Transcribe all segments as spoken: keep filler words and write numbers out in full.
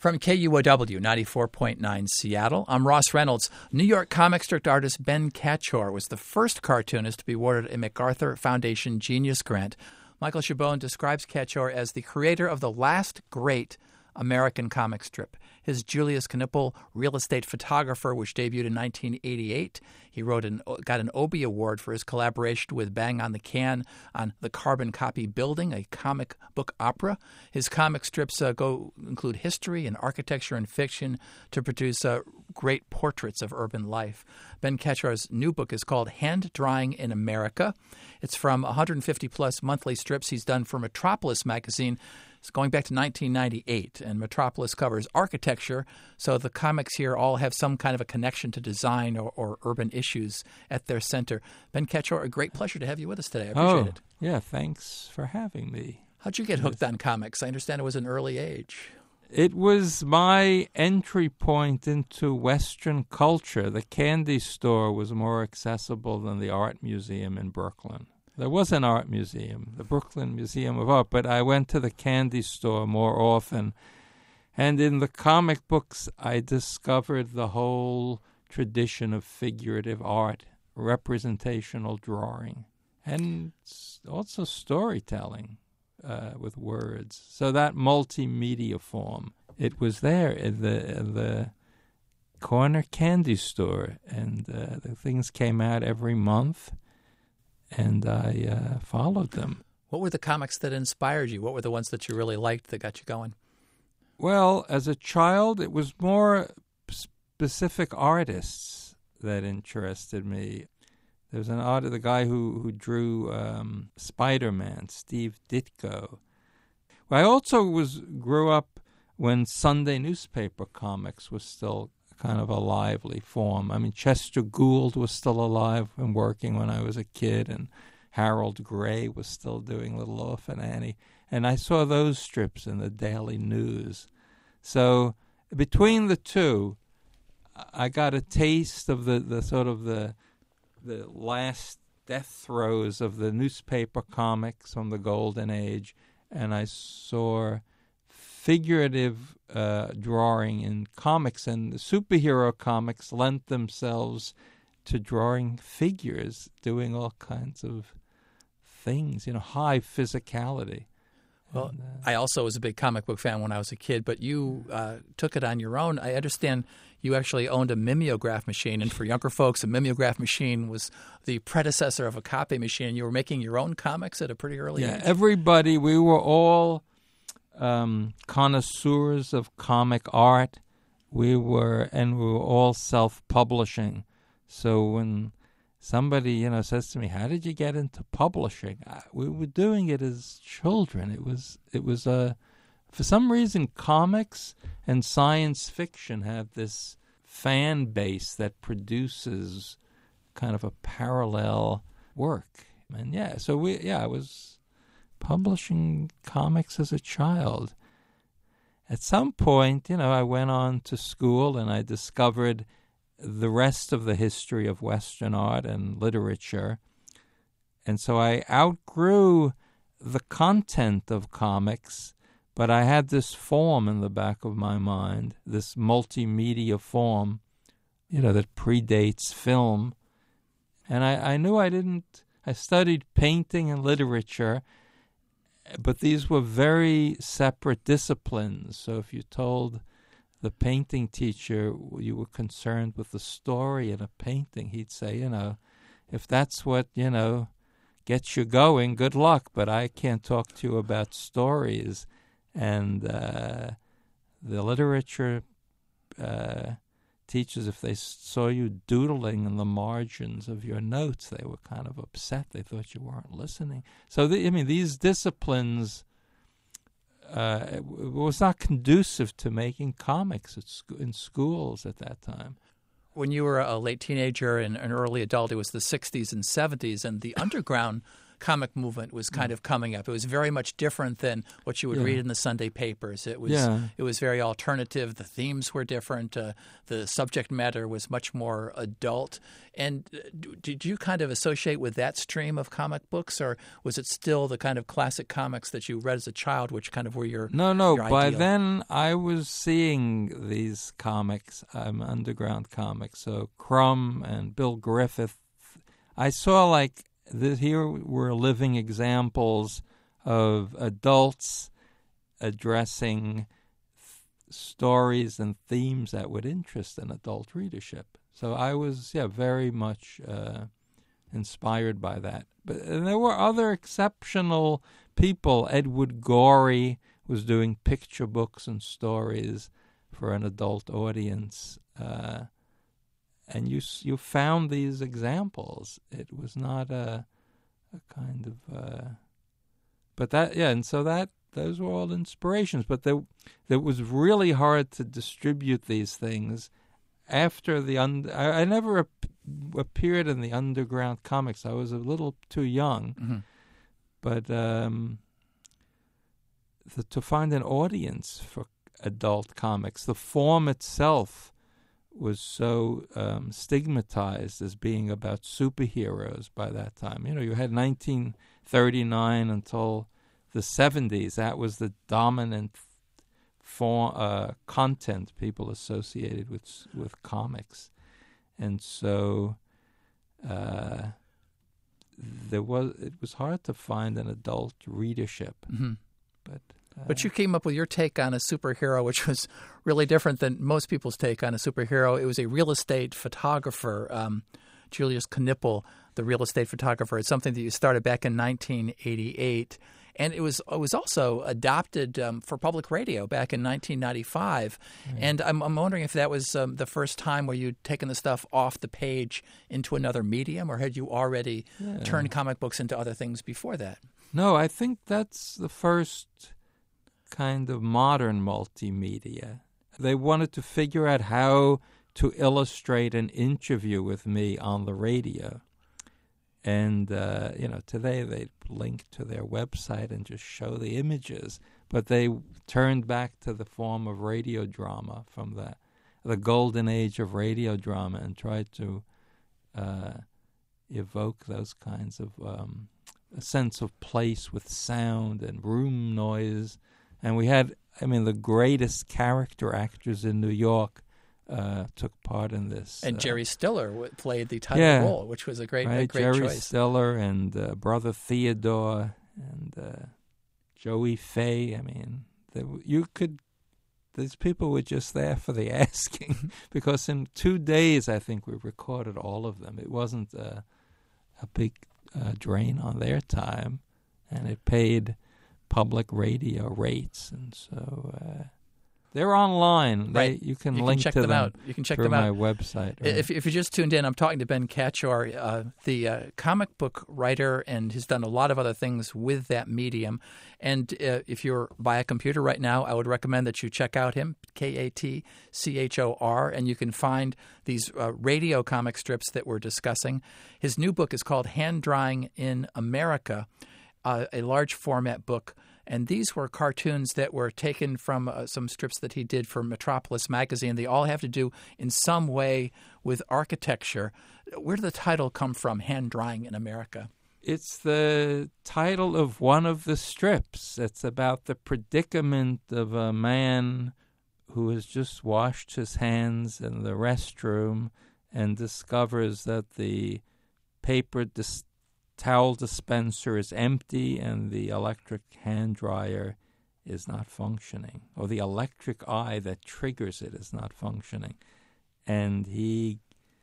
From K U O W ninety-four point nine Seattle, I'm Ross Reynolds. New York comic strip artist Ben Kachor was the first cartoonist to be awarded a MacArthur Foundation Genius Grant. Michael Chabon describes Kachor as the creator of the last great American comic strip. His Julius Knipple Real Estate Photographer, which debuted in nineteen eighty-eight. He wrote an, got an Obie Award for his collaboration with Bang on the Can on The Carbon Copy Building, a comic book opera. His comic strips uh, go include history and architecture and fiction to produce uh, great portraits of urban life. Ben Kachor's new book is called Hand Drawing in America. It's from one hundred fifty plus monthly strips he's done for Metropolis magazine. It's going back to nineteen ninety-eight, and Metropolis covers architecture, so the comics here all have some kind of a connection to design or, or urban issues at their center. Ben Kachor, a great pleasure to have you with us today. I appreciate oh, it. Yeah, thanks for having me. How'd you get hooked on comics? I understand it was an early age. It was my entry point into Western culture. The candy store was more accessible than the art museum in Brooklyn. There was an art museum, the Brooklyn Museum of Art, but I went to the candy store more often. And in the comic books, I discovered the whole tradition of figurative art, representational drawing, and also storytelling uh, with words. So that multimedia form, it was there in the, in the corner candy store, and uh, the things came out every month. And I uh, followed them. What were the comics that inspired you? What were the ones that you really liked that got you going? Well, as a child, it was more specific artists that interested me. There was an artist, the guy who, who drew um, Spider-Man, Steve Ditko. I also was grew up when Sunday newspaper comics was still kind of a lively form. I mean, Chester Gould was still alive and working when I was a kid, and Harold Gray was still doing Little Orphan Annie. And I saw those strips in the Daily News. So between the two, I got a taste of the, the sort of the the last death throes of the newspaper comics from the Golden Age, and I saw figurative uh, drawing in comics, and the superhero comics lent themselves to drawing figures doing all kinds of things, you know, high physicality. Well, and, uh, I also was a big comic book fan when I was a kid, but you uh, took it on your own. I understand you actually owned a mimeograph machine, and for younger folks, a mimeograph machine was the predecessor of a copy machine. You were making your own comics at a pretty early yeah, age. Everybody, we were all Um, connoisseurs of comic art. We were, and we were all self-publishing. So when somebody, you know, says to me, "How did you get into publishing?" I, we were doing it as children. It was, it was a, uh, for some reason, comics and science fiction have this fan base that produces kind of a parallel work. And yeah, so we, yeah, I was publishing comics as a child. At some point, you know, I went on to school and I discovered the rest of the history of Western art and literature. And so I outgrew the content of comics, but I had this form in the back of my mind, this multimedia form, you know, that predates film. And I, I knew I didn't, I studied painting and literature, but these were very separate disciplines. So if you told the painting teacher you were concerned with the story in a painting, he'd say, you know, if that's what, you know, gets you going, good luck, but I can't talk to you about stories. And uh, the literature uh, teachers, if they saw you doodling in the margins of your notes, they were kind of upset. They thought you weren't listening. So, the, I mean, these disciplines, uh, it, it was not conducive to making comics at sc- in schools at that time. When you were a late teenager and an early adult, it was the sixties and seventies, and the underground comic movement was kind of coming up. It was very much different than what you would Yeah. read in the Sunday papers. It was Yeah. it was very alternative. The themes were different. Uh, the subject matter was much more adult. And uh, d- did you kind of associate with that stream of comic books, or was it still the kind of classic comics that you read as a child, which kind of were your No, no. your By ideal? then, I was seeing these comics, um, underground comics. So Crumb and Bill Griffith. I saw like this, here were living examples of adults addressing th- stories and themes that would interest an adult readership. So I was, yeah, very much uh, inspired by that. But and there were other exceptional people. Edward Gorey was doing picture books and stories for an adult audience, uh, and you you found these examples. It was not a a kind of, uh, but that yeah, and so that those were all inspirations. But there, it was really hard to distribute these things. After the un- I, I never ap- appeared in the underground comics. I was a little too young, Mm-hmm. but um, the, to find an audience for adult comics, the form itself was so um, stigmatized as being about superheroes by that time. You know, you had nineteen thirty-nine until the seventies. That was the dominant form, uh, content people associated with with comics, and so uh, there was it was hard to find an adult readership. Mm-hmm. But uh, But you came up with your take on a superhero, which was really different than most people's take on a superhero. It was a real estate photographer, um, Julius Knipple, the real estate photographer. It's something that you started back in nineteen eighty-eight. And it was it was also adopted um, for public radio back in nineteen ninety-five. Mm. And I'm, I'm wondering if that was um, the first time where you'd taken the stuff off the page into another medium, or had you already yeah. turned comic books into other things before that? No, I think that's the first kind of modern multimedia. They wanted to figure out how to illustrate an interview with me on the radio. And, uh, you know, today they link to their website and just show the images. But they turned back to the form of radio drama from the, the golden age of radio drama and tried to uh, evoke those kinds of um, a sense of place with sound and room noise. And we had, I mean, the greatest character actors in New York uh, took part in this. And uh, Jerry Stiller w- played the title yeah, role, which was a great, right, a great Jerry choice. Stiller and uh, Brother Theodore and uh, Joey Faye. I mean, they, you could. These people were just there for the asking, because in two days, I think we recorded all of them. It wasn't a, a big uh, drain on their time, and it paid public radio rates, and so uh, they're online. Right. They, you can you link can check to them, out. You can check through them out. my website. Right? If, if you just tuned in, I'm talking to Ben Catchor, uh, the uh, comic book writer, and has done a lot of other things with that medium. And uh, if you're by a computer right now, I would recommend that you check out him, K A T C H O R, and you can find these uh, radio comic strips that we're discussing. His new book is called Hand Drawing in America, uh, a large format book. And these were cartoons that were taken from uh, some strips that he did for Metropolis magazine. They all have to do in some way with architecture. Where did the title come from, Hand Drawing in America? It's the title of one of the strips. It's about the predicament of a man who has just washed his hands in the restroom and discovers that the paper dis- towel dispenser is empty and the electric hand dryer is not functioning, or the electric eye that triggers it is not functioning. And he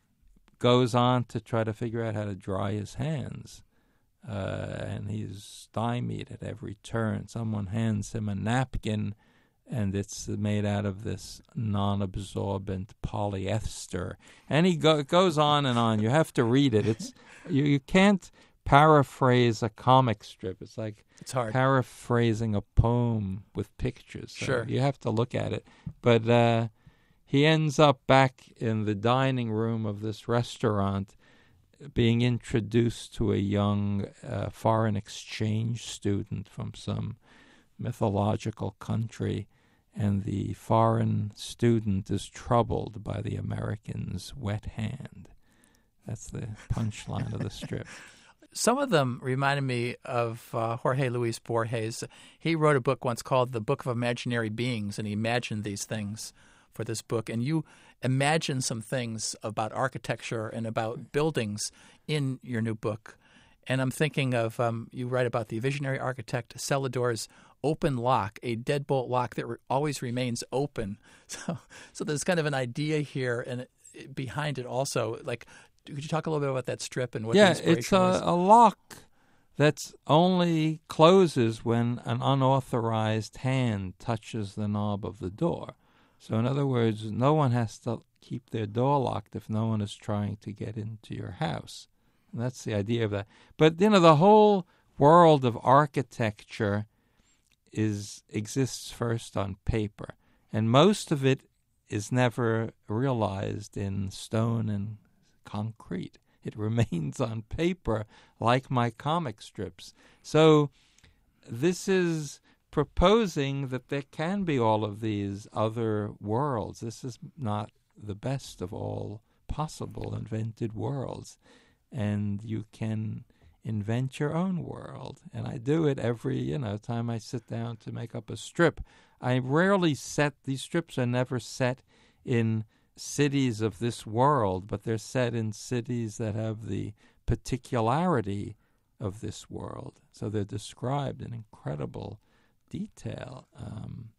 goes on to try to figure out how to dry his hands. Uh, and he's stymied at every turn. Someone hands him a napkin, and it's made out of this non-absorbent polyester. And he go- goes on and on. You have to read it. It's you, you can't paraphrase a comic strip. It's like it's hard. paraphrasing a poem with pictures. So sure. You have to look at it. But uh, he ends up back in the dining room of this restaurant, being introduced to a young uh, foreign exchange student from some mythological country, and the foreign student is troubled by the American's wet hand. That's the punchline of the strip. Some of them reminded me of uh, Jorge Luis Borges. He wrote a book once called The Book of Imaginary Beings, and he imagined these things for this book. And you imagine some things about architecture and about buildings in your new book. And I'm thinking of, um, you write about the visionary architect Celador's open lock, a deadbolt lock that re- always remains open. So so there's kind of an idea here and it, behind it also. Like, could you talk a little bit about that strip and what yeah, the inspiration it's a, was? a lock that's only closes when an unauthorized hand touches the knob of the door. So in other words, no one has to keep their door locked if no one is trying to get into your house. And that's the idea of that. But, you know, the whole world of architecture is exists first on paper. And most of it is never realized in stone and concrete. It remains on paper like my comic strips. So this is proposing that there can be all of these other worlds. This is not the best of all possible invented worlds. And you can invent your own world. And I do it every, you know, time I sit down to make up a strip. I rarely set, these strips are never set in cities of this world, but they're set in cities that have the particularity of this world. So they're described in incredible detail. Um,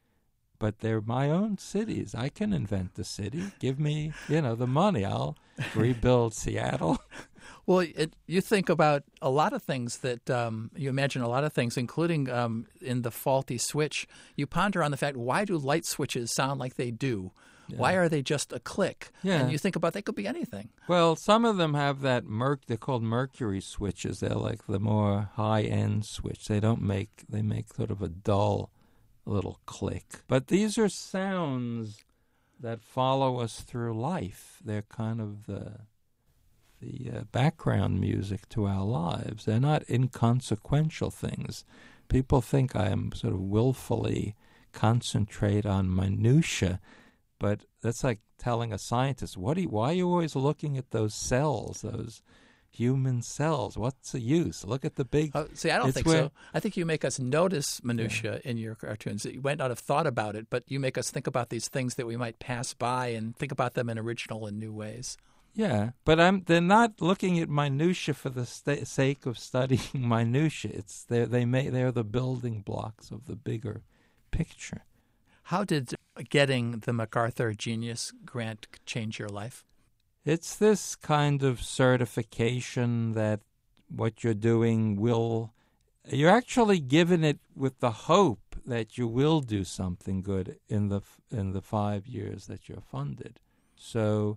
but they're my own cities. I can invent the city. Give me, you know, the money. I'll rebuild Seattle. Well, it, you think about a lot of things that um, you imagine a lot of things, including um, in the faulty switch. You ponder on the fact, why do light switches sound like they do? Yeah. Why are they just a click? Yeah. And you think about they could be anything. Well, some of them have that merc. They're called mercury switches. They're like the more high-end switch. They don't make. They make sort of a dull little click. But these are sounds that follow us through life. They're kind of the the uh, background music to our lives. They're not inconsequential things. People think I am sort of willfully concentrate on minutia. But that's like telling a scientist, "What? Do you, why are you always looking at those cells, those human cells? What's the use? Look at the big." Oh, see, I don't think where, so. I think you make us notice minutia yeah. in your cartoons. You might not have thought about it, but you make us think about these things that we might pass by and think about them in original and new ways. Yeah, but I'm. They're not looking at minutia for the st- sake of studying minutia. It's they they may they're the building blocks of the bigger picture. How did getting the MacArthur Genius Grant change your life? It's this kind of certification that what you're doing will... You're actually given it with the hope that you will do something good in the in the five years that you're funded. So,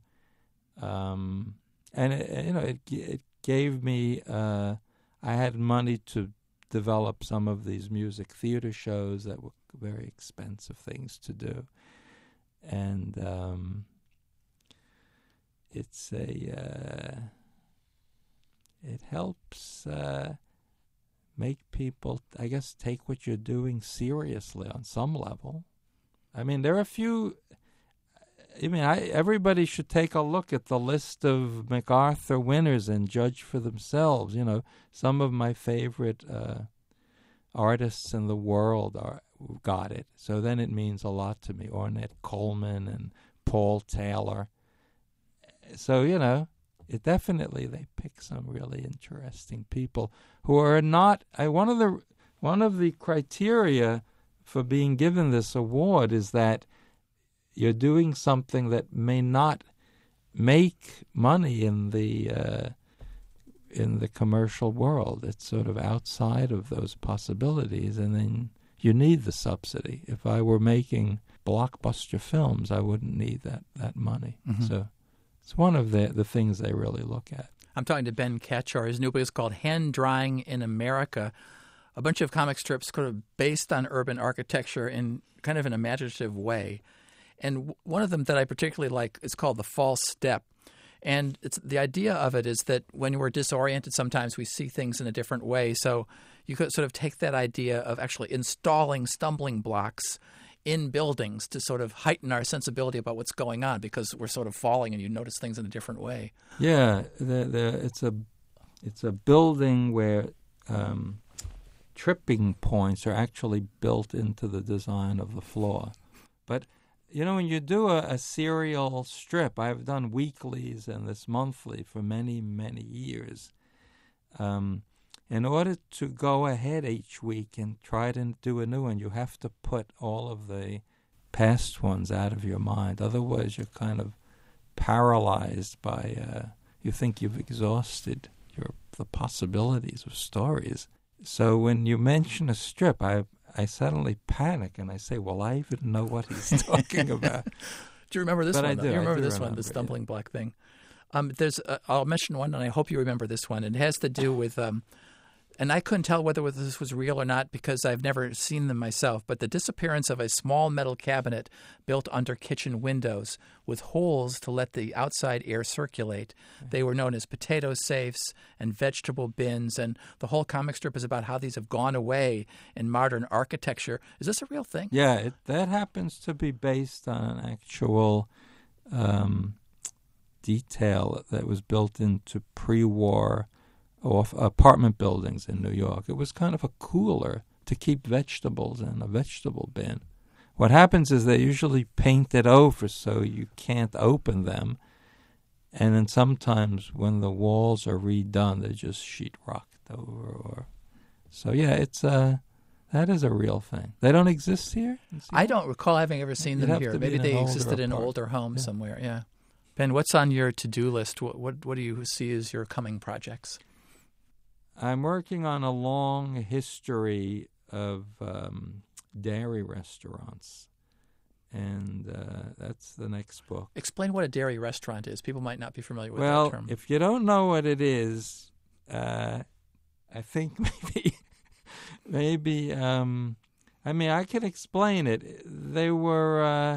um, and it, you know, it it gave me... Uh, I had money to develop some of these music theater shows that were very expensive things to do, and um, it's a uh, it helps uh, make people, I guess, take what you're doing seriously on some level. I mean, there are a few. I mean, I, everybody should take a look at the list of MacArthur winners and judge for themselves. You know, some of my favorite uh, artists in the world are. Got it. So then it means a lot to me. Ornette Coleman and Paul Taylor. So, you know, it definitely, they pick some really interesting people who are not, I, one of the one of the criteria for being given this award is that you're doing something that may not make money in the uh, in the commercial world. It's sort of outside of those possibilities, and then you need the subsidy. If I were making blockbuster films, I wouldn't need that, that money. Mm-hmm. So it's one of the, the things they really look at. I'm talking to Ben Kachor. His new book is called Hand Drying in America, a bunch of comic strips kind of based on urban architecture in kind of an imaginative way. And one of them that I particularly like is called The False Step. And it's, the idea of it is that when we're disoriented, sometimes we see things in a different way. So you could sort of take that idea of actually installing stumbling blocks in buildings to sort of heighten our sensibility about what's going on, because we're sort of falling and you notice things in a different way. Yeah, the, the, it's a it's a building where um, tripping points are actually built into the design of the floor. But, you know, when you do a, a serial strip, I've done weeklies and this monthly for many, many years. Um, in order to go ahead each week and try to do a new one, you have to put all of the past ones out of your mind. Otherwise, you're kind of paralyzed by, uh, you think you've exhausted your the possibilities of stories. So when you mention a strip, I I suddenly panic and I say, well, I even know what he's talking about. Do you remember this but one? I though? do. You remember I do this remember, one, the stumbling yeah. block thing? Um, there's, uh, I'll mention one, and I hope you remember this one. It has to do with, um, and I couldn't tell whether this was real or not because I've never seen them myself, but the disappearance of a small metal cabinet built under kitchen windows with holes to let the outside air circulate. They were known as potato safes and vegetable bins, and the whole comic strip is about how these have gone away in modern architecture. Is this a real thing? Yeah, it, that happens to be based on an actual um, detail that was built into pre-war off apartment buildings in New York. It was kind of a cooler to keep vegetables in a vegetable bin. What happens is they usually paint it over so you can't open them, and then sometimes when the walls are redone, they're just sheetrocked over. Or so yeah, it's a that is a real thing. They don't exist here. I don't recall having ever seen You'd them have here. to be Maybe in they an existed older in an apart- older home yeah. somewhere. Yeah. Ben, what's on your to-do list? What, what what do you see as your coming projects? I'm working on a long history of um, dairy restaurants, and uh, that's the next book. Explain what a dairy restaurant is. People might not be familiar with well, that term. if you don't know what it is, uh, I think maybe, maybe, um, I mean, I can explain it. They were uh,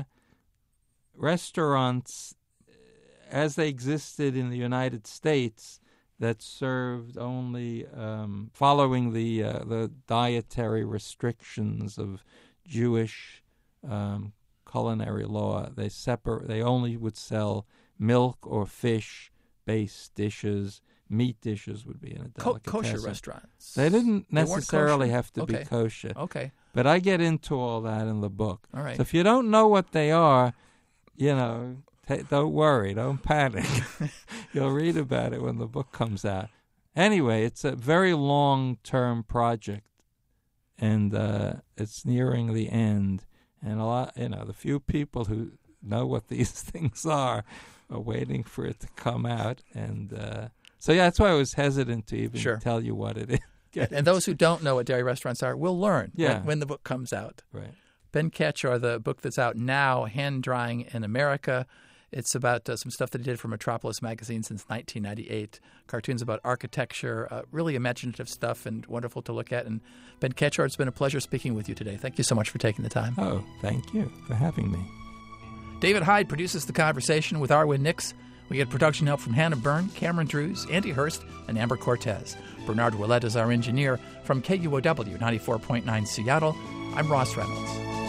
restaurants as they existed in the United States that served only um, following the uh, the dietary restrictions of Jewish um, culinary law. They separ- They only would sell milk or fish-based dishes. Meat dishes would be in a Co- delicatessen. kosher restaurants. They didn't They weren't necessarily kosher? have to Okay. be kosher. Okay. But I get into all that in the book. All right. So if you don't know what they are, you know, t- don't worry, don't panic. You'll read about it when the book comes out. Anyway, it's a very long-term project, and uh, it's nearing the end. And a lot, you know, the few people who know what these things are are waiting for it to come out. And uh, so, yeah, that's why I was hesitant to even Sure. tell you what it is. And, and those who don't know what dairy restaurants are will learn Yeah. when, when the book comes out. Right. Ben Kachor, the book that's out now, Hand Drying in America. It's about uh, some stuff that he did for Metropolis magazine since nineteen ninety-eight. Cartoons about architecture, uh, really imaginative stuff and wonderful to look at. And Ben Kachor, it's been a pleasure speaking with you today. Thank you so much for taking the time. Oh, thank you for having me. David Hyde produces The Conversation with Arwen Nix. We get production help from Hannah Byrne, Cameron Drews, Andy Hurst, and Amber Cortez. Bernard Willett is our engineer. From K U O W ninety-four point nine Seattle, I'm Ross Reynolds.